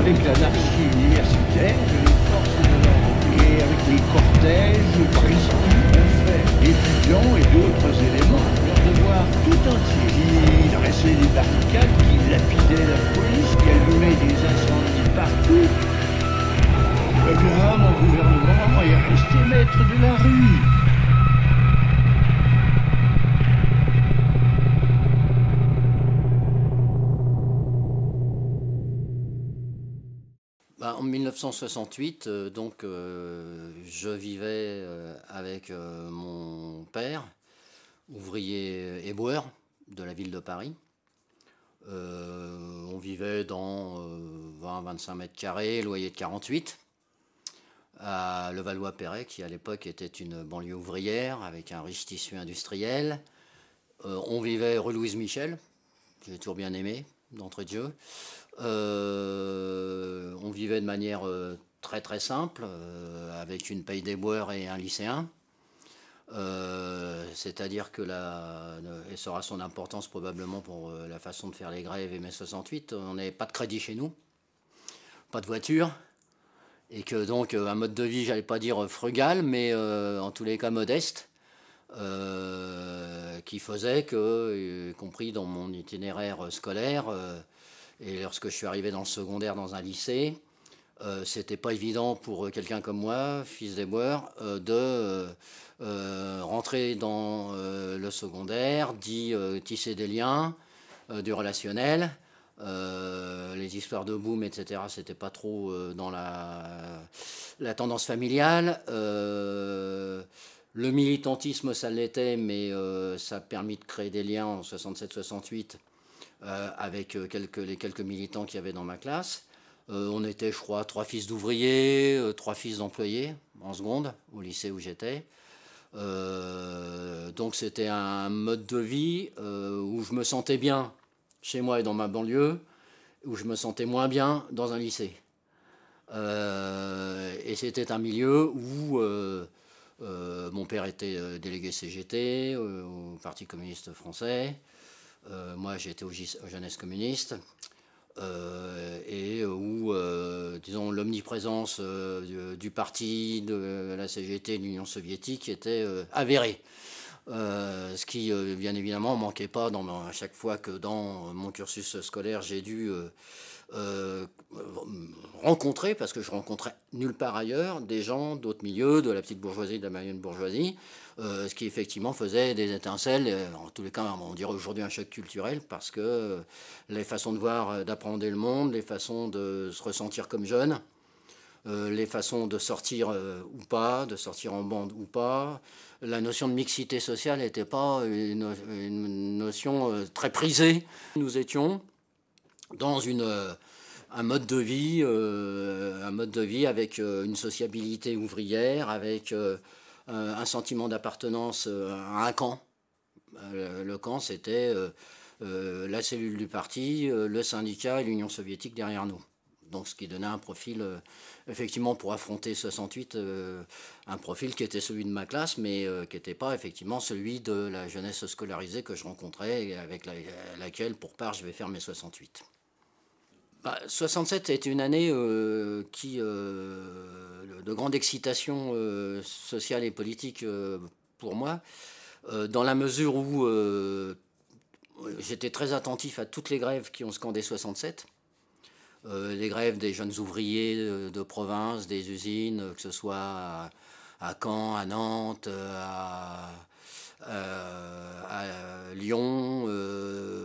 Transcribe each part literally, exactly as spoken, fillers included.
avec l'anarchie universitaire et les forces de l'ordre. Et avec les cortèges, Christie, on fait étudiants et d'autres éléments. Leur devoir tout entier. Qui dressaient des barricades, qui lapidaient la police, qui allumaient des incendies partout. Eh bien, mon gouvernement est resté maître de la rue. Bah, en mille neuf cent soixante-huit, euh, donc, euh, je vivais euh, avec euh, mon père, ouvrier éboueur de la ville de Paris. Euh, on vivait dans euh, vingt à vingt-cinq mètres carrés, loyer de quarante-huit, à Levallois-Perret, qui à l'époque était une banlieue ouvrière avec un riche tissu industriel. Euh, on vivait rue Louise Michel, que j'ai toujours bien aimé, d'entrée de jeu. Euh, on vivait de manière euh, très très simple, euh, avec une paye d'éboueur et un lycéen. Euh, C'est-à-dire que la, et ça aura son importance probablement pour euh, la façon de faire les grèves et mai soixante-huit, on n'avait pas de crédit chez nous, pas de voiture, et que donc euh, un mode de vie, j'allais pas dire frugal, mais euh, en tous les cas modeste, euh, qui faisait que, y compris dans mon itinéraire scolaire, euh, et lorsque je suis arrivé dans le secondaire dans un lycée, euh, c'était pas évident pour quelqu'un comme moi, fils d'éboueur, euh, de euh, euh, rentrer dans euh, le secondaire, d'y euh, tisser des liens, euh, du relationnel. Euh, les histoires de boom, et cetera, c'était pas trop euh, dans la, la tendance familiale. Euh, le militantisme, ça l'était, mais euh, ça a permis de créer des liens en soixante-sept soixante-huit euh, avec quelques, les quelques militants qu'il y avait dans ma classe. Euh, on était, je crois, trois fils d'ouvriers, euh, trois fils d'employés en seconde, au lycée où j'étais. Euh, donc c'était un mode de vie euh, où je me sentais bien chez moi et dans ma banlieue, où je me sentais moins bien dans un lycée. Euh, et c'était un milieu où euh, euh, mon père était euh, délégué C G T, euh, au Parti communiste français. Euh, moi, j'étais aux Jeunesses communistes. Euh, et où, euh, disons, l'omniprésence euh, du, du parti, de la C G T, de l'Union soviétique était euh, avérée. Euh, ce qui, euh, bien évidemment, ne manquait pas dans, à chaque fois que dans mon cursus scolaire, j'ai dû euh, euh, rencontrer, parce que je rencontrais nulle part ailleurs, des gens d'autres milieux, de la petite bourgeoisie, de la moyenne bourgeoisie, euh, ce qui effectivement faisait des étincelles, euh, en tous les cas, on dirait aujourd'hui un choc culturel, parce que euh, les façons de voir, d'apprendre le monde, les façons de se ressentir comme jeune, euh, les façons de sortir euh, ou pas, de sortir en bande ou pas, la notion de mixité sociale n'était pas une, une notion euh, très prisée. Nous étions dans une, euh, un mode de vie, euh, un mode de vie avec euh, une sociabilité ouvrière, avec euh, un sentiment d'appartenance euh, à un camp. Euh, le camp, c'était euh, euh, la cellule du parti, euh, le syndicat et l'Union soviétique derrière nous. Donc, ce qui donnait un profil, euh, effectivement, pour affronter soixante-huit, euh, un profil qui était celui de ma classe, mais euh, qui n'était pas, effectivement, celui de la jeunesse scolarisée que je rencontrais et avec la, laquelle, pour part, je vais faire mes soixante-huit. Bah, soixante-sept a été une année euh, qui, euh, de grande excitation euh, sociale et politique euh, pour moi, euh, dans la mesure où euh, j'étais très attentif à toutes les grèves qui ont scandé soixante-sept. Euh, les grèves des jeunes ouvriers de, de province, des usines, que ce soit à, à Caen, à Nantes, à, à, à Lyon, euh,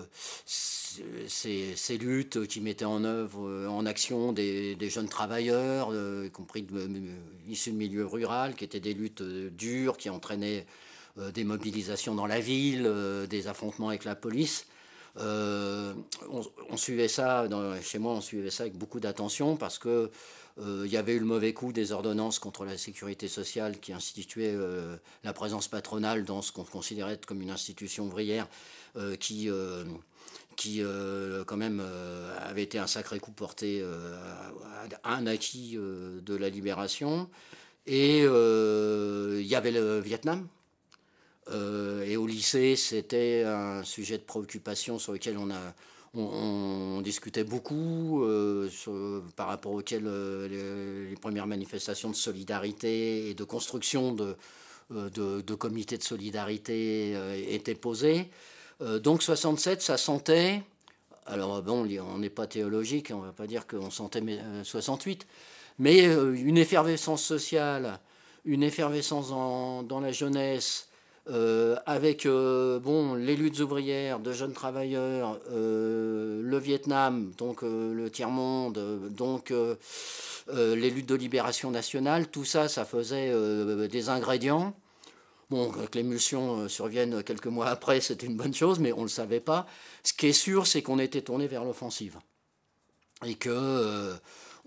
ces, ces luttes qui mettaient en œuvre, en action des, des jeunes travailleurs, euh, y compris de, de, issus de milieu rural, qui étaient des luttes dures, qui entraînaient euh, des mobilisations dans la ville, euh, des affrontements avec la police. Euh, on, on suivait ça, dans, chez moi on suivait ça avec beaucoup d'attention parce que euh, il y avait eu le mauvais coup des ordonnances contre la sécurité sociale qui instituaient euh, la présence patronale dans ce qu'on considérait comme une institution ouvrière euh, qui, euh, qui euh, quand même euh, avait été un sacré coup porté euh, à un acquis euh, de la libération. Et euh, il y avait le Vietnam. Euh, et au lycée, c'était un sujet de préoccupation sur lequel on, a, on, on discutait beaucoup, euh, sur, par rapport auquel euh, les, les premières manifestations de solidarité et de construction de, de, de comités de solidarité euh, étaient posées. Euh, donc soixante-sept, ça sentait... Alors bon, on n'est pas théologique, on ne va pas dire qu'on sentait soixante-huit, mais une effervescence sociale, une effervescence en, dans la jeunesse, euh, avec euh, bon, les luttes ouvrières de jeunes travailleurs, euh, le Vietnam, donc euh, le tiers-monde, donc euh, euh, les luttes de libération nationale, tout ça, ça faisait euh, des ingrédients. Bon, que l'émulsion survienne quelques mois après, c'était une bonne chose, mais on ne le savait pas. Ce qui est sûr, c'est qu'on était tourné vers l'offensive. Et que euh,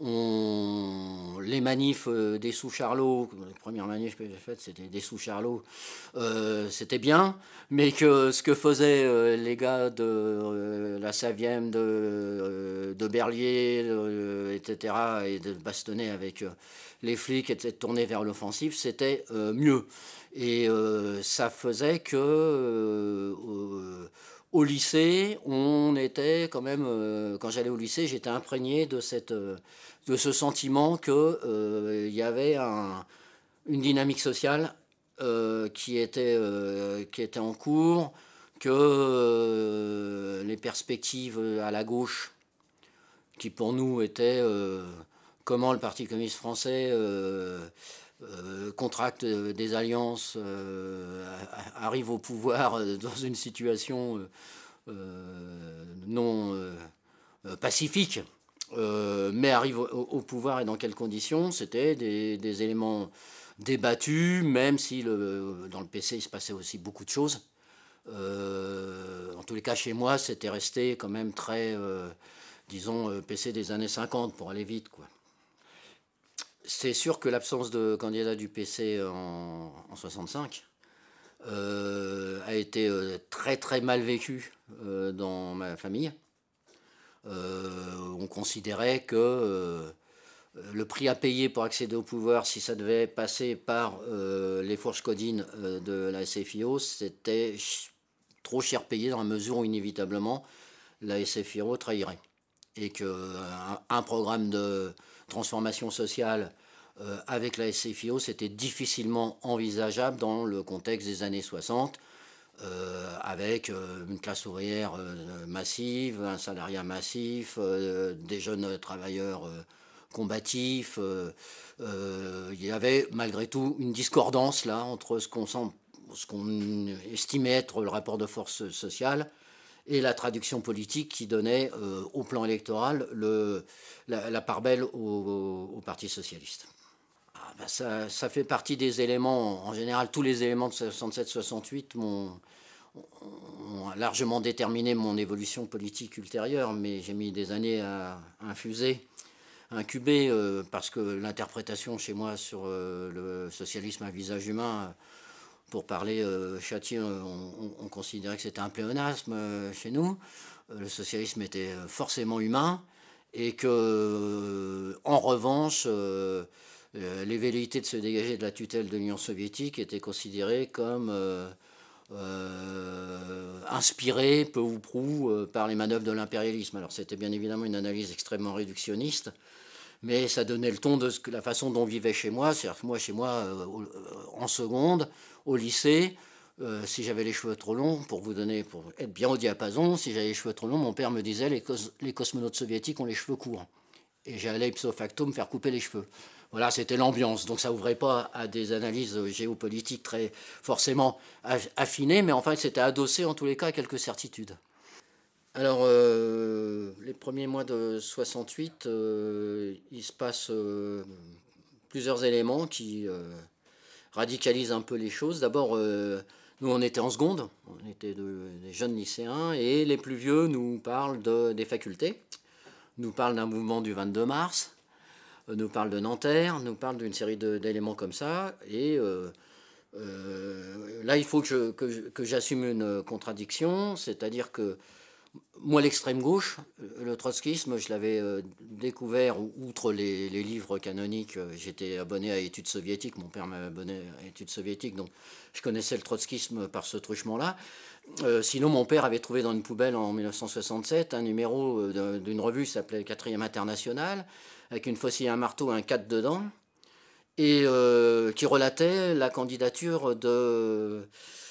on, les manifs euh, des sous-Charlots, les premières manifs que j'ai faites, c'était des sous-Charlots, euh, c'était bien, mais que ce que faisaient euh, les gars de euh, la Savième, de, euh, de Berlier, euh, et cetera, et de bastonner avec euh, les flics, et de tourner vers l'offensive, c'était euh, mieux. Et euh, ça faisait que euh, euh, au lycée, on était quand même, euh, quand j'allais au lycée, j'étais imprégné de, cette, euh, de ce sentiment qu'il euh, y avait un, une dynamique sociale euh, qui, était, euh, qui était en cours, que euh, les perspectives à la gauche, qui pour nous étaient euh, comment le Parti communiste français... Euh, Euh, contracte euh, des alliances, euh, arrive au pouvoir euh, dans une situation euh, non euh, pacifique, euh, mais arrive au, au pouvoir et dans quelles conditions, c'était des, des éléments débattus, même si le, dans le P C il se passait aussi beaucoup de choses. Euh, en tous les cas, chez moi, c'était resté quand même très, euh, disons, P C des années cinquante pour aller vite, quoi. C'est sûr que l'absence de candidat du P C en, en soixante-cinq euh, a été euh, très très mal vécue euh, dans ma famille. Euh, on considérait que euh, le prix à payer pour accéder au pouvoir, si ça devait passer par euh, les fourches codines euh, de la S F I O, c'était ch- trop cher payé dans la mesure où inévitablement la S F I O trahirait. Et qu'un un programme de transformation sociale euh, avec la S F I O, c'était difficilement envisageable dans le contexte des années soixante, euh, avec euh, une classe ouvrière euh, massive, un salariat massif, euh, des jeunes travailleurs euh, combatifs. Euh, euh, il y avait malgré tout une discordance là entre ce qu'on sent, ce qu'on estimait être le rapport de force sociale et la traduction politique qui donnait euh, au plan électoral le, la, la part belle au, au, au Parti socialiste. Ah ben ça, ça fait partie des éléments, en général tous les éléments de soixante-sept soixante-huit m'ont, ont largement déterminé mon évolution politique ultérieure, mais j'ai mis des années à infuser, à incuber, euh, parce que l'interprétation chez moi sur euh, le socialisme à visage humain, pour parler euh, châtié, on, on, on considérait que c'était un pléonasme euh, chez nous. Euh, le socialisme était forcément humain et que, euh, en revanche, euh, euh, les velléités de se dégager de la tutelle de l'Union soviétique étaient considérées comme euh, euh, inspirées, peu ou prou, euh, par les manœuvres de l'impérialisme. Alors c'était bien évidemment une analyse extrêmement réductionniste, mais ça donnait le ton de ce que, la façon dont on vivait chez moi. C'est-à-dire que moi, chez moi, euh, en seconde, au lycée, euh, si j'avais les cheveux trop longs, pour vous donner, pour être bien au diapason, si j'avais les cheveux trop longs, mon père me disait les, cos les cosmonautes soviétiques ont les cheveux courts. Et j'allais ipso facto me faire couper les cheveux. Voilà, c'était l'ambiance. Donc ça ouvrait pas à des analyses géopolitiques très forcément affinées, mais enfin c'était adossé en tous les cas à quelques certitudes. Alors, euh, les premiers mois de soixante-huit, euh, il se passe euh, plusieurs éléments qui euh, radicalisent un peu les choses. D'abord, euh, nous, on était en seconde, on était de, des jeunes lycéens, et les plus vieux nous parlent de, des facultés, nous parlent d'un mouvement du vingt-deux mars, nous parlent de Nanterre, nous parlent d'une série d'éléments comme ça, et euh, euh, là, il faut que, je, que, que j'assume une contradiction, c'est-à-dire que Moi, l'extrême gauche, le trotskisme, je l'avais euh, découvert, outre les, les livres canoniques. euh, J'étais abonné à Études soviétiques, mon père m'a abonné à Études soviétiques, donc je connaissais le trotskisme par ce truchement-là. Euh, sinon, mon père avait trouvé dans une poubelle en mille neuf cent soixante-sept un numéro euh, d'une revue qui s'appelait Quatrième International, avec une faucille et un marteau, un quatre dedans, et euh, qui relatait la candidature de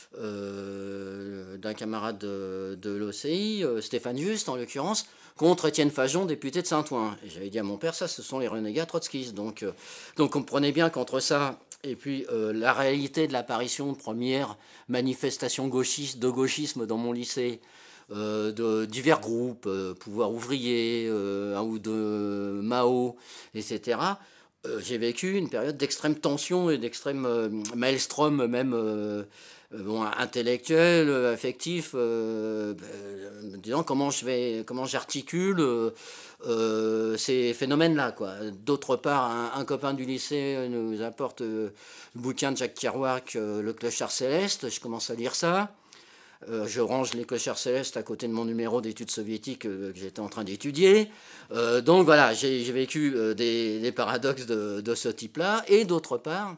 euh, d'un camarade de, de l'O C I, euh, Stéphane Juste en l'occurrence, contre Étienne Fajon, député de Saint-Ouen. Et j'avais dit à mon père, ça, ce sont les renégats trotskistes. Donc, euh, donc on comprenait bien qu'entre ça et puis euh, la réalité de l'apparition de premières manifestations gauchistes, de gauchisme dans mon lycée, euh, de divers groupes, euh, Pouvoir ouvrier, euh, ou de Mao, et cetera, euh, j'ai vécu une période d'extrême tension et d'extrême euh, maelstrom, même euh, euh, bon, intellectuel, affectif, euh, euh, disant comment je vais, comment j'articule euh, euh, ces phénomènes-là, quoi. D'autre part, un, un copain du lycée nous apporte euh, le bouquin de Jacques Kerouac, euh, Le Clochard Céleste. Je commence à lire ça. Euh, je range les clochards célestes à côté de mon numéro d'études soviétiques euh, que j'étais en train d'étudier. Euh, donc voilà, j'ai vécu euh, des, des paradoxes de, de ce type-là. Et d'autre part,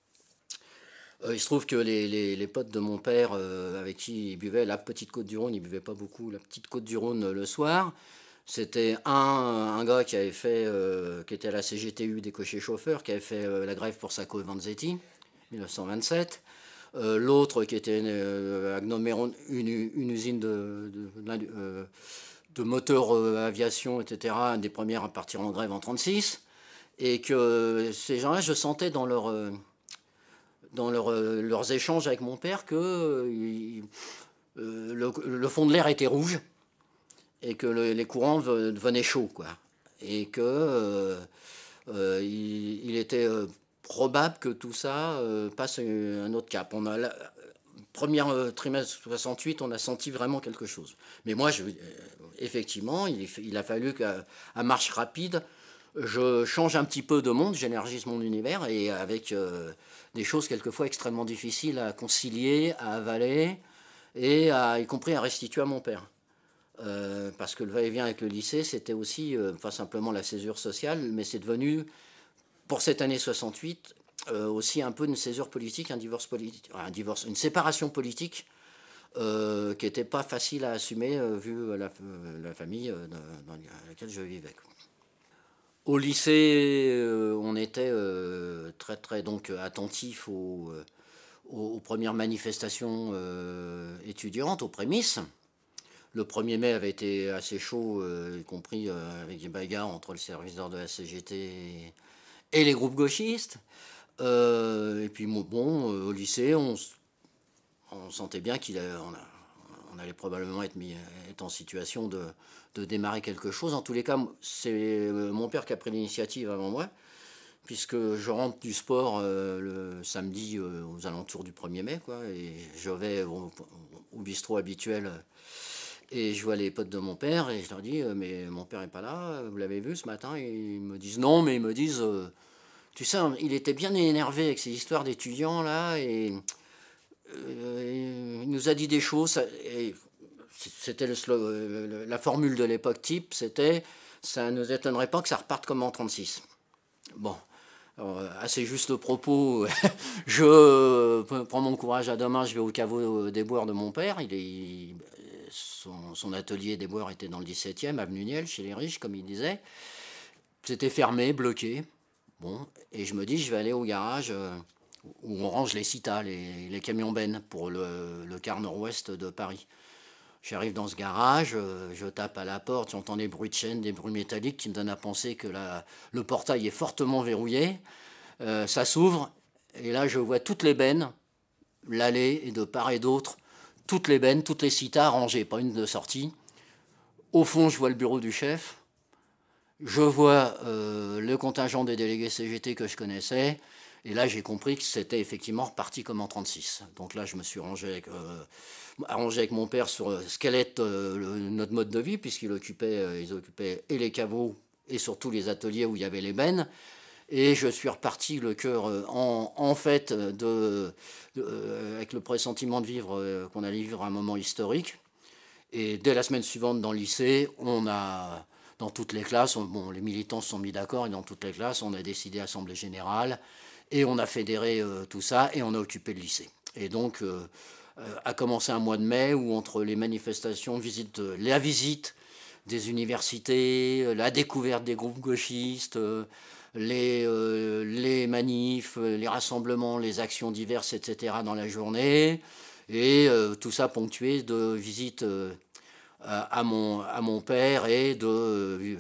euh, il se trouve que les, les, les potes de mon père, euh, avec qui il buvait la petite Côte du Rhône, il buvait pas beaucoup, la petite Côte du Rhône le soir. C'était un, un gars qui avait fait, euh, qui était à la C G T U des cochers chauffeurs, qui avait fait euh, la grève pour Sacco et Vanzetti, mille neuf cent vingt-sept. Euh, L'autre qui était euh, à Gnoméron, une, une usine de, de, de, euh, de moteurs euh, aviation, et cetera, une des premières à partir en grève en trente-six. Et que ces gens-là, je sentais dans, leur, euh, dans leur, euh, leurs échanges avec mon père que euh, le, le fond de l'air était rouge et que le, les courants devenaient chauds, quoi. Et que euh, euh, il, il était euh, probable que tout ça euh, passe un autre cap. On a la, première euh, trimestre soixante-huit, on a senti vraiment quelque chose. Mais moi, je, euh, effectivement, il, il a fallu qu'à à marche rapide, je change un petit peu de monde, j'énergise mon univers, et avec euh, des choses quelquefois extrêmement difficiles à concilier, à avaler, et à, y compris à restituer à mon père. Euh, parce que le va-et-vient avec le lycée, c'était aussi, euh, pas simplement la césure sociale, mais c'est devenu, pour cette année soixante-huit, euh, aussi un peu une césure politique, un divorce politique, un divorce, une séparation politique euh, qui n'était pas facile à assumer euh, vu la, la famille euh, dans laquelle je vivais. Au lycée, euh, on était euh, très très donc attentif aux, aux, aux premières manifestations euh, étudiantes, aux prémices. Le premier mai avait été assez chaud, euh, y compris euh, avec des bagarres entre le service d'ordre de la C G T et, et les groupes gauchistes. Euh, et puis bon, euh, au lycée, on, on sentait bien qu'il on, on allait probablement être, mis, être en situation de, de démarrer quelque chose. En tous les cas, c'est mon père qui a pris l'initiative avant moi, puisque je rentre du sport euh, le samedi euh, aux alentours du premier mai, quoi, et je vais au, au bistrot habituel. Et je vois les potes de mon père et je leur dis euh, mais mon père n'est pas là, vous l'avez vu ce matin? Et ils me disent non, mais ils me disent euh, tu sais, il était bien énervé avec ces histoires d'étudiants là et euh, il nous a dit des choses. Et c'était le, le, la formule de l'époque type, c'était ça ne nous étonnerait pas que ça reparte comme en trente-six. Bon. Alors, assez juste propos, je prends mon courage à deux mains, je vais au caveau des boires de mon père. Il est, son, son atelier des boires était dans le dix-septième, avenue Niel, chez les riches, comme il disait. C'était fermé, bloqué. Bon, et je me dis, je vais aller au garage où on range les citas, les, les camions bennes pour le, le quart nord-ouest de Paris. J'arrive dans ce garage, je tape à la porte, j'entends des bruits de chaîne, des bruits métalliques qui me donnent à penser que la, le portail est fortement verrouillé. Euh, ça s'ouvre, et là je vois toutes les bennes, l'allée, et de part et d'autre, toutes les bennes, toutes les citas rangées, pas une de sortie. Au fond, je vois le bureau du chef, je vois euh, le contingent des délégués C G T que je connaissais, et là j'ai compris que c'était effectivement reparti comme en trente-six. Donc là je me suis rangé avec... Euh, arrangé avec mon père sur ce qu'allait être euh, le, notre mode de vie, puisqu'ils occupaient, euh, ils occupaient et les caveaux et surtout les ateliers où il y avait les bennes. Et je suis reparti le cœur euh, en, en fait de, de, euh, avec le pressentiment de vivre, euh, qu'on allait vivre un moment historique. Et dès la semaine suivante, dans le lycée, on a, dans toutes les classes, on, bon, les militants se sont mis d'accord, et dans toutes les classes, on a décidé Assemblée Générale, et on a fédéré euh, tout ça, et on a occupé le lycée. Et donc, euh, euh, a commencé un mois de mai, où entre les manifestations, visite, euh, la visite des universités, euh, la découverte des groupes gauchistes, euh, les, euh, les manifs, les rassemblements, les actions diverses, et cetera dans la journée, et euh, tout ça ponctué de visites euh, à, mon, à mon père et de euh,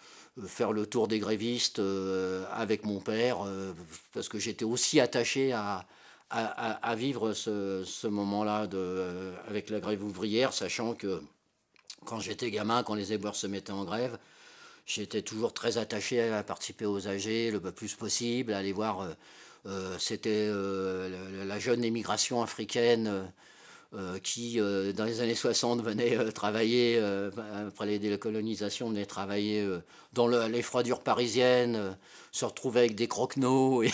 faire le tour des grévistes euh, avec mon père, euh, parce que j'étais aussi attaché à, à, à vivre ce, ce moment-là de, euh, avec la grève ouvrière, sachant que quand j'étais gamin, quand les éboueurs se mettaient en grève, j'étais toujours très attaché à participer aux A G le plus possible, à aller voir. Euh, euh, c'était euh, la jeune émigration africaine euh, qui, euh, dans les années soixante, venait euh, travailler, euh, après les décolonisations, venait travailler euh, dans le, les froidures parisiennes, euh, se retrouvait avec des croquenots et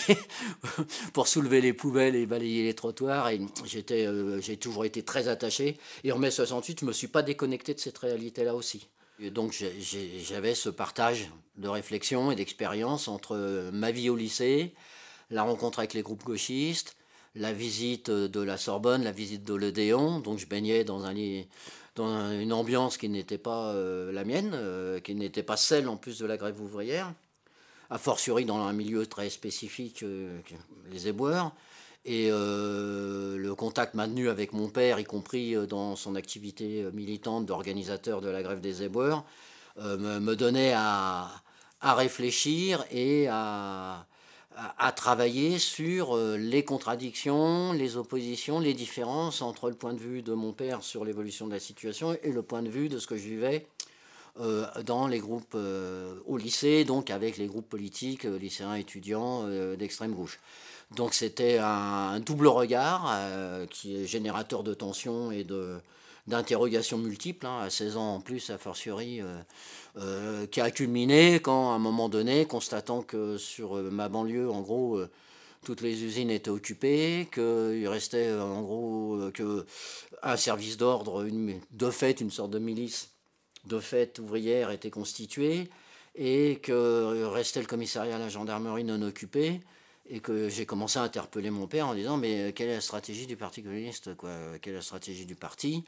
pour soulever les poubelles et balayer les trottoirs. Et j'étais, euh, j'ai toujours été très attaché. Et en mai soixante-huit, je ne me suis pas déconnecté de cette réalité-là aussi. Et donc j'avais ce partage de réflexion et d'expérience entre ma vie au lycée, la rencontre avec les groupes gauchistes, la visite de la Sorbonne, la visite de l'Odéon. Donc je baignais dans, un, dans une ambiance qui n'était pas euh, la mienne, euh, qui n'était pas celle en plus de la grève ouvrière, a fortiori dans un milieu très spécifique, euh, les éboueurs. Et euh, le contact maintenu avec mon père, y compris dans son activité militante d'organisateur de la grève des éboueurs, euh, me, me donnait à, à réfléchir et à, à, à travailler sur les contradictions, les oppositions, les différences entre le point de vue de mon père sur l'évolution de la situation et le point de vue de ce que je vivais euh, dans les groupes euh, au lycée, donc avec les groupes politiques, euh, lycéens, étudiants euh, d'extrême gauche. Donc c'était un, un double regard euh, qui est générateur de tensions et de, d'interrogations multiples, hein, à seize ans en plus, a fortiori, euh, euh, qui a culminé quand, à un moment donné, constatant que sur euh, ma banlieue, en gros, euh, toutes les usines étaient occupées, qu'il restait, euh, en gros, euh, que un service d'ordre, une, de fait, une sorte de milice, de fait, ouvrière, était constituée, et que restait le commissariat à la gendarmerie non occupé. Et que j'ai commencé à interpeller mon père en disant mais quelle est la stratégie du Parti communiste, quoi, quelle est la stratégie du parti,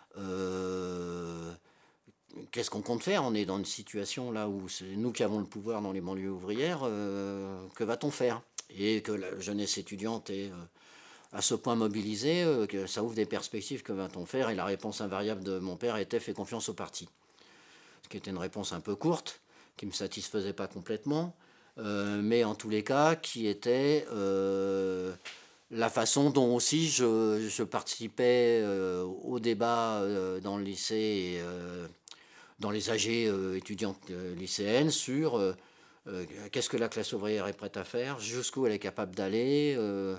euh, qu'est-ce qu'on compte faire, on est dans une situation là où c'est nous qui avons le pouvoir dans les banlieues ouvrières, euh, que va-t-on faire, et que la jeunesse étudiante est euh, à ce point mobilisée, euh, que ça ouvre des perspectives, que va-t-on faire, et la réponse invariable de mon père était fais confiance au parti, ce qui était une réponse un peu courte, qui ne me satisfaisait pas complètement. Euh, mais en tous les cas, qui était euh, la façon dont aussi je, je participais euh, au débat euh, dans le lycée et euh, dans les A G euh, étudiantes euh, lycéennes sur euh, euh, qu'est-ce que la classe ouvrière est prête à faire, jusqu'où elle est capable d'aller, euh,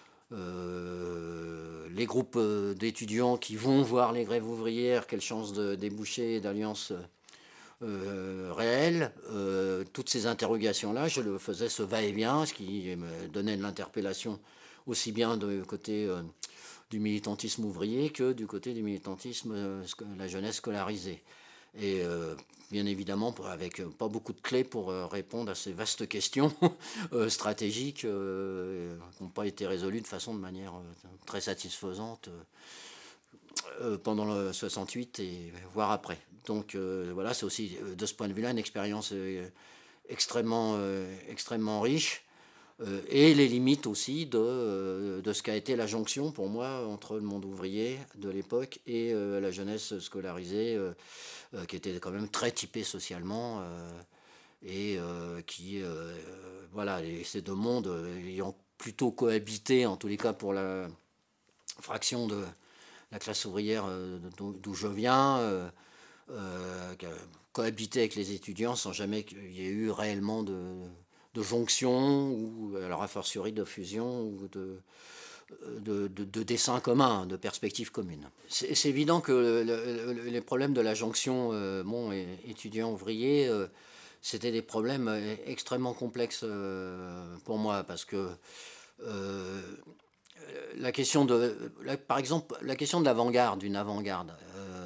euh, les groupes d'étudiants qui vont voir les grèves ouvrières, quelle chance de déboucher d'alliance Euh, réel, euh, toutes ces interrogations-là, je le faisais ce va-et-vient, ce qui me donnait de l'interpellation aussi bien du côté euh, du militantisme ouvrier que du côté du militantisme, euh, la jeunesse scolarisée. Et euh, bien évidemment, avec pas beaucoup de clés pour euh, répondre à ces vastes questions euh, stratégiques euh, qui n'ont pas été résolues de façon de manière euh, très satisfaisante euh, pendant le soixante-huit et voire après. Donc euh, voilà, c'est aussi de ce point de vue-là une expérience euh, extrêmement, euh, extrêmement riche euh, et les limites aussi de, euh, de ce qu'a été la jonction pour moi entre le monde ouvrier de l'époque et euh, la jeunesse scolarisée euh, euh, qui était quand même très typée socialement euh, et euh, qui, euh, voilà, et ces deux mondes ayant plutôt cohabité, en tous les cas pour la fraction de la classe ouvrière euh, d'où je viens, euh, Euh, cohabiter avec les étudiants sans jamais qu'il y ait eu réellement de, de jonction ou alors a fortiori de fusion ou de, de, de, de dessin commun, de perspectives communes. C'est, c'est évident que le, le, les problèmes de la jonction euh, bon, étudiant-ouvrier, euh, c'était des problèmes extrêmement complexes euh, pour moi parce que euh, la question de, la, par exemple, la question de l'avant-garde, d'une avant-garde. Euh,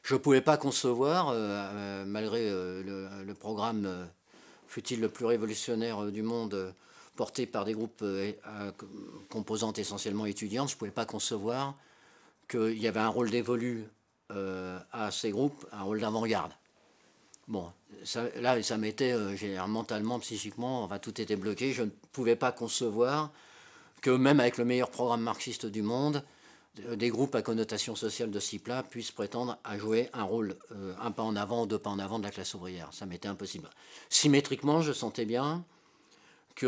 je ne pouvais pas concevoir, euh, malgré euh, le, le programme, euh, fut-il le plus révolutionnaire euh, du monde, euh, porté par des groupes euh, à composantes essentiellement étudiantes, je ne pouvais pas concevoir qu'il y avait un rôle dévolu euh, à ces groupes, un rôle d'avant-garde. Bon, ça, là, ça m'était euh, mentalement, psychiquement, enfin, tout était bloqué. Je ne pouvais pas concevoir que même avec le meilleur programme marxiste du monde, des groupes à connotation sociale de ce type-là puissent prétendre à jouer un rôle, euh, un pas en avant, deux pas en avant de la classe ouvrière. Ça m'était impossible. Symétriquement, je sentais bien que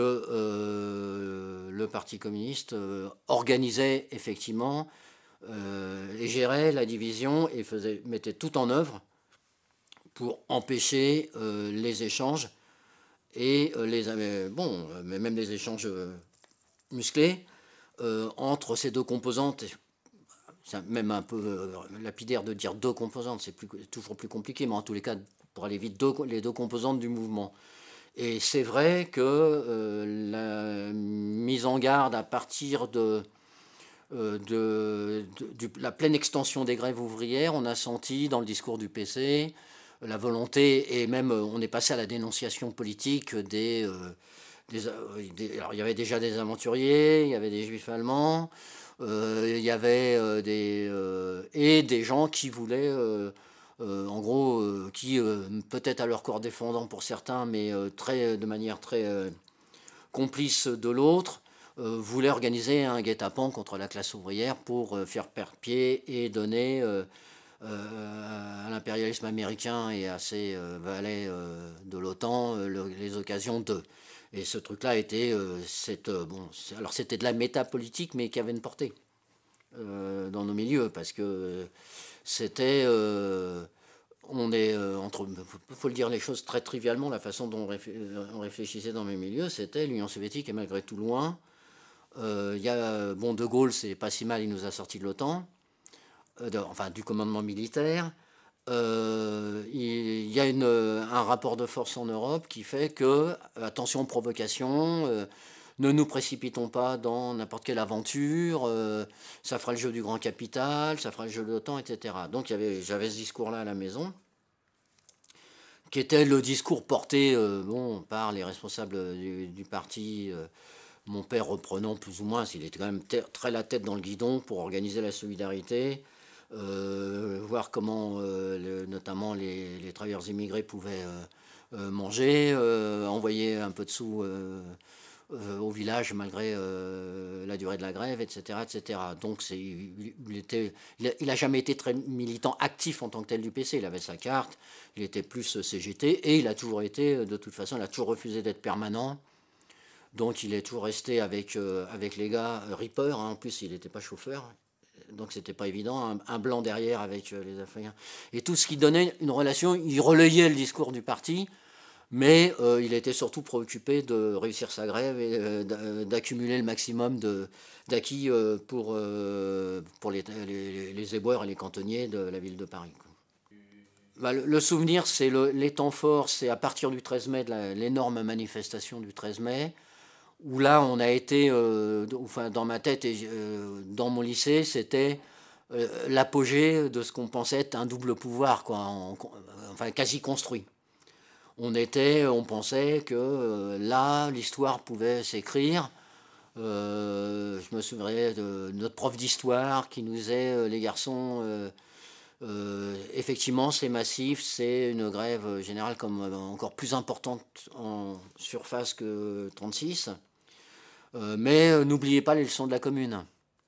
euh, le Parti communiste euh, organisait effectivement euh, et gérait la division et faisait, mettait tout en œuvre pour empêcher euh, les échanges et euh, les euh, bon, mais même les échanges euh, musclés euh, entre ces deux composantes. C'est même un peu euh, lapidaire de dire deux composantes, c'est plus, toujours plus compliqué, mais en tous les cas, pour aller vite, deux, les deux composantes du mouvement. Et c'est vrai que euh, la mise en garde à partir de, euh, de, de, de la pleine extension des grèves ouvrières, on a senti dans le discours du P C la volonté, et même on est passé à la dénonciation politique des... Euh, des, des alors il y avait déjà des aventuriers, il y avait des juifs allemands, euh, il y avait euh, des... Euh, et des gens qui voulaient... Euh, Euh, en gros, euh, qui, euh, peut-être à leur corps défendant pour certains, mais euh, très, de manière très euh, complice de l'autre, euh, voulaient organiser un guet-apens contre la classe ouvrière pour euh, faire perdre pied et donner euh, euh, à l'impérialisme américain et à ses euh, valets euh, de l'OTAN euh, le, les occasions d'eux. Et ce truc-là était, euh, cette, euh, bon, alors c'était de la métapolitique, mais qui avait une portée euh, dans nos milieux, parce que euh, c'était, euh, on est euh, entre, faut le dire les choses très trivialement, la façon dont on réfléchissait dans mes milieux, c'était l'Union soviétique est malgré tout loin. Euh, y a, bon, De Gaulle, c'est pas si mal, il nous a sorti de l'OTAN, euh, enfin du commandement militaire. Euh, il y a une, un rapport de force en Europe qui fait que, attention provocation, euh, ne nous précipitons pas dans n'importe quelle aventure, euh, ça fera le jeu du grand capital, ça fera le jeu de l'OTAN, et cetera. Donc j'avais ce discours-là à la maison, qui était le discours porté euh, bon, par les responsables du, du parti, euh, mon père reprenant plus ou moins, s'il était quand même très la tête dans le guidon pour organiser la solidarité, euh, voir comment euh, le, notamment les, les travailleurs immigrés pouvaient euh, euh, manger, euh, envoyer un peu de sous... Euh, Euh, au village malgré euh, la durée de la grève, et cetera, et cetera. Donc c'est, il, il était, il a, il a jamais été très militant actif en tant que tel du P C. Il avait sa carte, il était plus C G T et il a toujours été, de toute façon, il a toujours refusé d'être permanent. Donc il est toujours resté avec euh, avec les gars euh, Reaper. Hein, en plus, il n'était pas chauffeur. Donc c'était pas évident, un, un blanc derrière avec euh, les Africains. Et tout ce qui donnait une relation, il relayait le discours du parti. Mais euh, il était surtout préoccupé de réussir sa grève et euh, d'accumuler le maximum d'acquis euh, pour, euh, pour les, les, les éboueurs et les cantonniers de la ville de Paris. Bah, le, le souvenir, c'est le, les temps forts, c'est à partir du treize mai, de l'énorme manifestation du treize mai, où là, on a été, euh, enfin, dans ma tête et euh, dans mon lycée, c'était euh, l'apogée de ce qu'on pensait être un double pouvoir, quoi, en, enfin, quasi construit. On était, on pensait que euh, là, l'histoire pouvait s'écrire. Euh, je me souviendrai de notre prof d'histoire qui nous disait, euh, les garçons, euh, euh, effectivement, c'est massif, c'est une grève générale comme euh, encore plus importante en surface que trente-six. Euh, mais euh, n'oubliez pas les leçons de la Commune.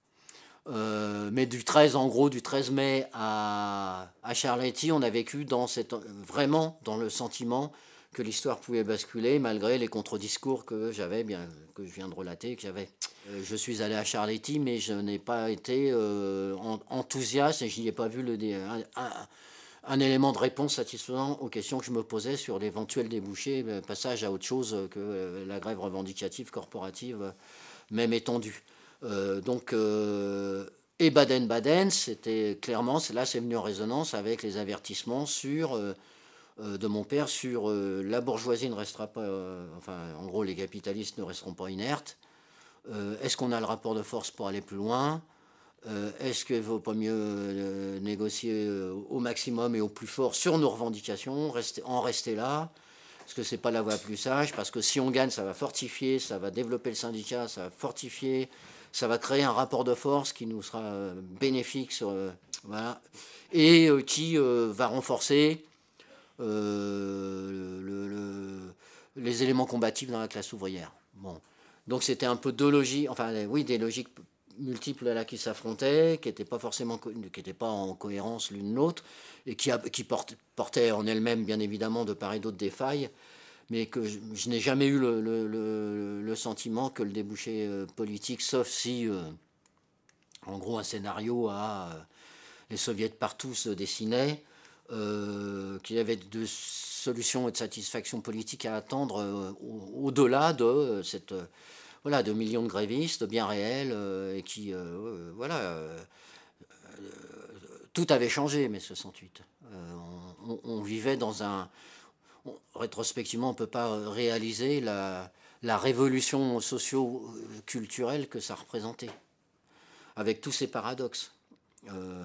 Euh, mais du treize, en gros, du treize mai à, à Charléty, on a vécu dans cette, vraiment dans le sentiment que l'histoire pouvait basculer, malgré les contre-discours que j'avais, bien que je viens de relater, que j'avais. Euh, je suis allé à Charléty, mais je n'ai pas été euh, enthousiaste et je n'y ai pas vu le, un, un, un élément de réponse satisfaisant aux questions que je me posais sur l'éventuel débouché, passage à autre chose que la grève revendicative corporative, même étendue. Euh, donc, euh, et Baden-Baden, c'était clairement, là c'est venu en résonance avec les avertissements sur, euh, euh, de mon père sur euh, la bourgeoisie ne restera pas, euh, enfin en gros les capitalistes ne resteront pas inertes, euh, est-ce qu'on a le rapport de force pour aller plus loin, Euh, Est-ce qu'il ne vaut pas mieux euh, négocier euh, au maximum et au plus fort sur nos revendications, rester, en rester là? Parce que ce n'est pas la voie plus sage, parce que si on gagne, ça va fortifier, ça va développer le syndicat, ça va fortifier, ça va créer un rapport de force qui nous sera euh, bénéfique, sur, euh, voilà, et euh, qui euh, va renforcer euh, le, le, les éléments combatifs dans la classe ouvrière. Bon. Donc c'était un peu deux logiques, enfin oui, des logiques multiples là qui s'affrontaient, qui n'étaient pas forcément, qui n'étaient pas en cohérence l'une l'autre, et qui, a, qui portaient, portaient en elles-mêmes bien évidemment de part et d'autre des failles, mais que je, je n'ai jamais eu le, le, le, le sentiment que le débouché euh, politique, sauf si, euh, en gros, un scénario à euh, les soviets partout se dessinait, euh, qu'il y avait de solutions et de satisfaction politique à attendre euh, au-delà de euh, cette... Euh, voilà, de millions de grévistes bien réels euh, et qui, euh, voilà, euh, euh, tout avait changé, mai soixante-huit. Euh, on, on, vivait dans un... On, rétrospectivement, on ne peut pas réaliser la, la révolution socio-culturelle que ça représentait, avec tous ces paradoxes. Euh,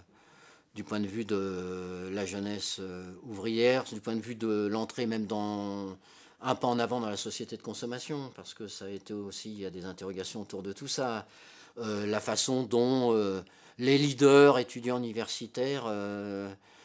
du point de vue de la jeunesse euh, ouvrière, du point de vue de l'entrée même dans... un pas en avant dans la société de consommation, parce que ça a été aussi, il y a des interrogations autour de tout ça, euh, la façon dont euh, les leaders étudiants universitaires euh,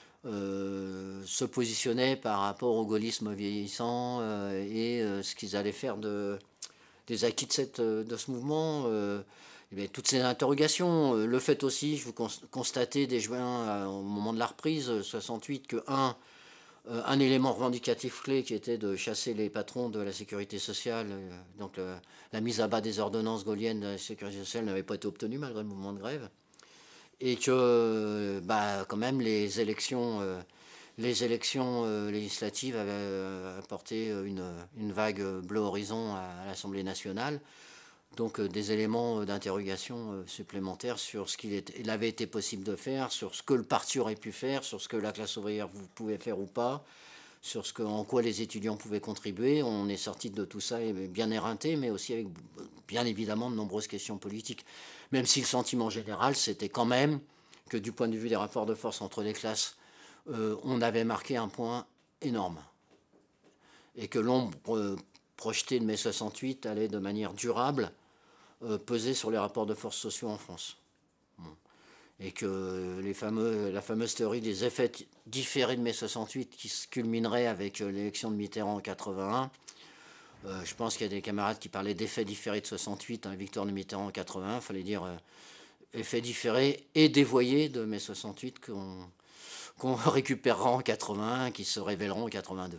euh, se positionnaient par rapport au gaullisme vieillissant euh, et euh, ce qu'ils allaient faire de, des acquis de, cette, de ce mouvement. Euh, et bien, toutes ces interrogations, le fait aussi, je vous constatez dès juin, au moment de la reprise, soixante-huit, que un, un élément revendicatif clé qui était de chasser les patrons de la sécurité sociale, donc le, la mise à bas des ordonnances gaulliennes de la sécurité sociale n'avait pas été obtenue malgré le mouvement de grève, et que bah, quand même les élections, euh, les élections euh, législatives avaient euh, apporté une, une vague bleu horizon à, à l'Assemblée nationale. Donc euh, des éléments euh, d'interrogation euh, supplémentaires sur ce qu'il il avait été possible de faire, sur ce que le parti aurait pu faire, sur ce que la classe ouvrière pouvait faire ou pas, sur ce que, en quoi les étudiants pouvaient contribuer. On est sorti de tout ça bien éreinté, mais aussi avec bien évidemment de nombreuses questions politiques. Même si le sentiment général, c'était quand même que du point de vue des rapports de force entre les classes, euh, on avait marqué un point énorme. Et que l'ombre euh, projetée de mai soixante-huit allait de manière durable Euh, peser sur les rapports de force sociaux en France. Bon. Et que les fameux, la fameuse théorie des effets différés de mai soixante-huit qui se culminerait avec l'élection de Mitterrand en quatre-vingt-un, euh, je pense qu'il y a des camarades qui parlaient d'effets différés de soixante-huit, hein, victoire de Mitterrand en quatre-vingt-un, il fallait dire euh, effets différés et dévoyés de mai soixante-huit qu'on qu'on récupérera en quatre-vingt-un, qui se révéleront en quatre-vingt-deux.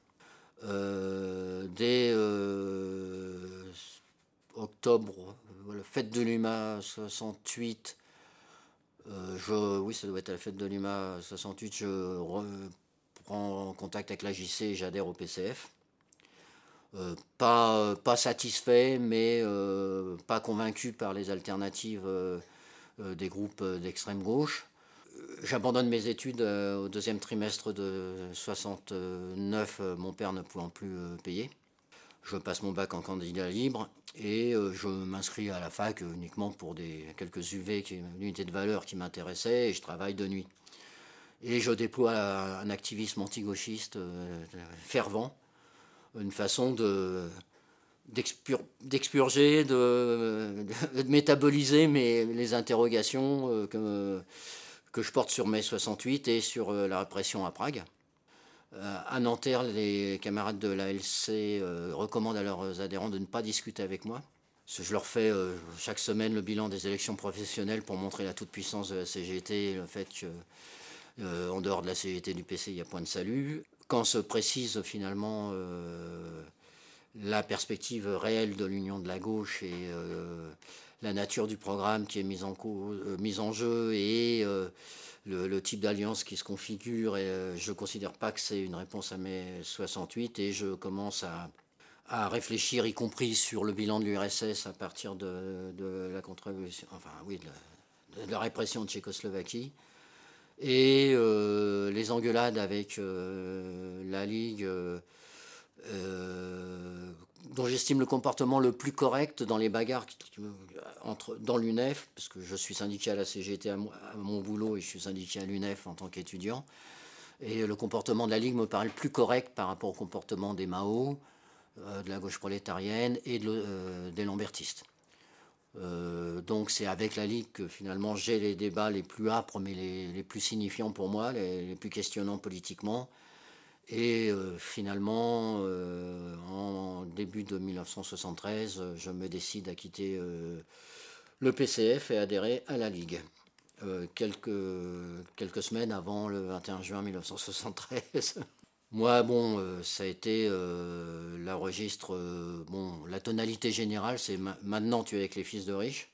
Euh, dès euh, octobre, la fête de l'U M A soixante-huit, euh, je, oui, ça doit être la fête de l'U M A soixante-huit, je reprends contact avec la J C et j'adhère au P C F. Euh, pas, pas satisfait, mais euh, pas convaincu par les alternatives euh, euh, des groupes d'extrême gauche. J'abandonne mes études euh, au deuxième trimestre de soixante-neuf, euh, mon père ne pouvant plus euh, payer. Je passe mon bac en candidat libre et euh, je m'inscris à la fac uniquement pour des, quelques U V, qui, une unité de valeur qui m'intéressait, et je travaille de nuit. Et je déploie un activisme anti-gauchiste euh, fervent, une façon de, d'expur, d'expurger, de, de, de métaboliser mes, les interrogations euh, que, que je porte sur mai soixante-huit et sur euh, la répression à Prague. À Nanterre, les camarades de l'A L C euh, recommandent à leurs adhérents de ne pas discuter avec moi. Je leur fais euh, chaque semaine le bilan des élections professionnelles pour montrer la toute-puissance de la C G T et le fait qu'en euh, dehors de la C G T et du P C, il y a point de salut. Quand se précise finalement euh, la perspective réelle de l'union de la gauche et euh, la nature du programme qui est mise en, cause, euh, mise en jeu et euh, le, le type d'alliance qui se configure, et euh, je ne considère pas que c'est une réponse à mai soixante-huit, et je commence à, à réfléchir, y compris sur le bilan de l'U R S S à partir de, de la contre-révolution, enfin oui, de la, de la répression de Tchécoslovaquie, et euh, les engueulades avec euh, la Ligue euh, euh, dont j'estime le comportement le plus correct dans les bagarres entre, dans l'U N E F, parce que je suis syndiqué à la C G T à mon, à mon boulot et je suis syndiqué à l'U N E F en tant qu'étudiant. Et le comportement de la Ligue me paraît le plus correct par rapport au comportement des Mao, euh, de la gauche prolétarienne et de, euh, des lambertistes. Euh, donc c'est avec la Ligue que finalement j'ai les débats les plus âpres mais les, les plus signifiants pour moi, les, les plus questionnants politiquement. Et euh, finalement, euh, en début de mille neuf cent soixante-treize, je me décide à quitter euh, le P C F et adhérer à la Ligue. Euh, quelques, quelques semaines avant le vingt et un juin mille neuf cent soixante-treize. Moi, bon, euh, ça a été euh, la registre, euh, bon, la tonalité générale, c'est ma maintenant tu es avec les fils de riches.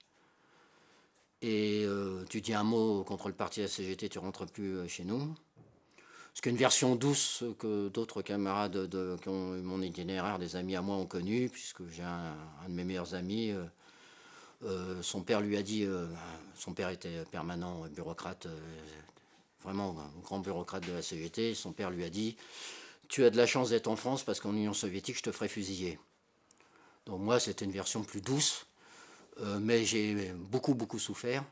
Et euh, tu dis un mot contre le parti de la C G T, tu rentres plus chez nous. Ce qu'une version douce que d'autres camarades de, qui ont eu mon itinéraire, des amis à moi, ont connu, puisque j'ai un, un de mes meilleurs amis, euh, euh, son père lui a dit, euh, son père était permanent bureaucrate, euh, vraiment un grand bureaucrate de la C G T, son père lui a dit « Tu as de la chance d'être en France parce qu'en Union soviétique, je te ferai fusiller ». Donc moi, c'était une version plus douce, euh, mais j'ai beaucoup, beaucoup souffert.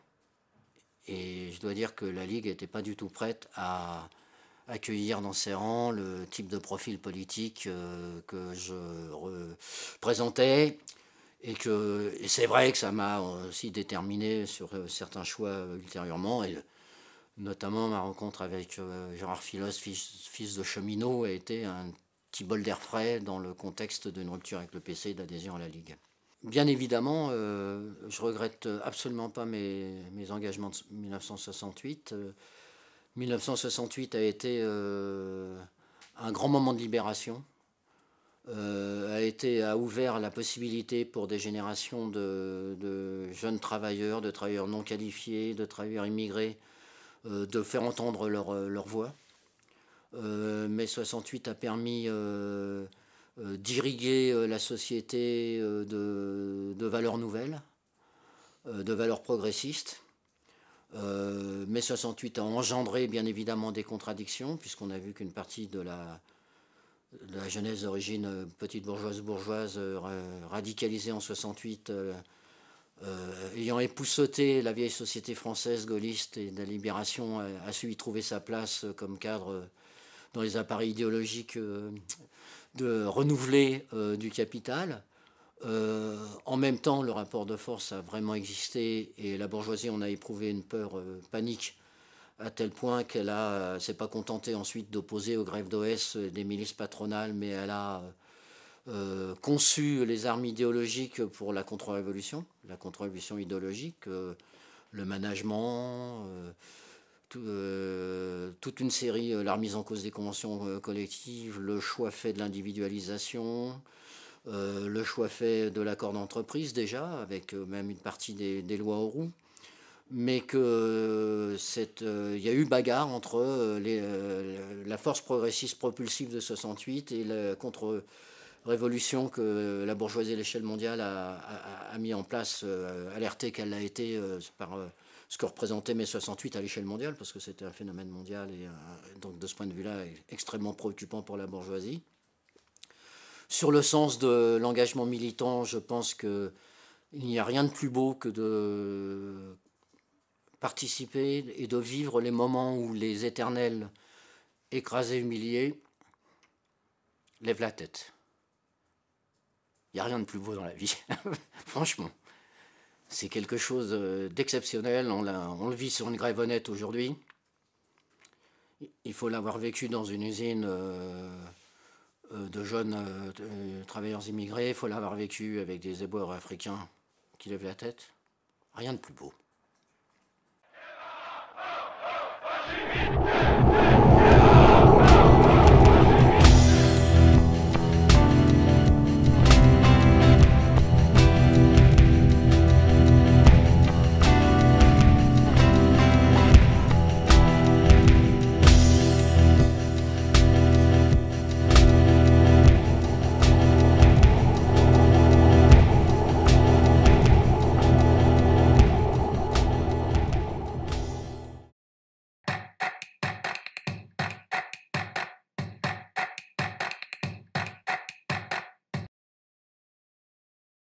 Et je dois dire que la Ligue n'était pas du tout prête à accueillir dans ses rangs le type de profil politique euh, que je représentais. Et, que, et c'est vrai que ça m'a aussi déterminé sur certains choix ultérieurement. Et notamment ma rencontre avec euh, Gérard Filos, fils, fils de cheminot, a été un petit bol d'air frais dans le contexte d'une rupture avec le P C et d'adhésion à la Ligue. Bien évidemment, euh, je regrette absolument pas mes, mes engagements de mille neuf cent soixante-huit. Euh, mille neuf cent soixante-huit a été euh, un grand moment de libération. Euh, a, été, a ouvert la possibilité pour des générations de, de jeunes travailleurs, de travailleurs non qualifiés, de travailleurs immigrés, euh, de faire entendre leur, leur voix. Euh, mai soixante-huit a permis euh, euh, d'irriguer euh, la société euh, de, de valeurs nouvelles, euh, de valeurs progressistes. Euh, mai soixante-huit a engendré bien évidemment des contradictions, puisqu'on a vu qu'une partie de la, de la jeunesse d'origine petite bourgeoise bourgeoise euh, radicalisée en soixante-huit, euh, euh, ayant époussauté la vieille société française gaulliste et de la libération, a, a su y trouver sa place comme cadre dans les appareils idéologiques euh, de renouvelés euh, du capital. Euh, en même temps, le rapport de force a vraiment existé et la bourgeoisie en a éprouvé une peur euh, panique à tel point qu'elle ne s'est pas contentée ensuite d'opposer aux grèves d'O S des milices patronales, mais elle a euh, conçu les armes idéologiques pour la contre-révolution, la contre-révolution idéologique, euh, le management, euh, tout, euh, toute une série, euh, la remise en cause des conventions euh, collectives, le choix fait de l'individualisation, euh, le choix fait de l'accord d'entreprise déjà, avec euh, même une partie des, des lois Auroux, mais qu'il euh, euh, y a eu bagarre entre euh, les, euh, la force progressiste propulsive de soixante-huit et la contre-révolution que la bourgeoisie à l'échelle mondiale a, a, a mis en place, euh, alertée qu'elle a été euh, par euh, ce que représentait mai soixante-huit à l'échelle mondiale, parce que c'était un phénomène mondial et euh, donc de ce point de vue-là extrêmement préoccupant pour la bourgeoisie. Sur le sens de l'engagement militant, je pense qu'il n'y a rien de plus beau que de participer et de vivre les moments où les éternels écrasés, humiliés, lèvent la tête. Il n'y a rien de plus beau dans la vie, franchement. C'est quelque chose d'exceptionnel, on, on le vit sur une grève honnête aujourd'hui. Il faut l'avoir vécu dans une usine euh, de jeunes euh, travailleurs immigrés, il faut l'avoir vécu avec des éboueurs africains qui lèvent la tête. Rien de plus beau.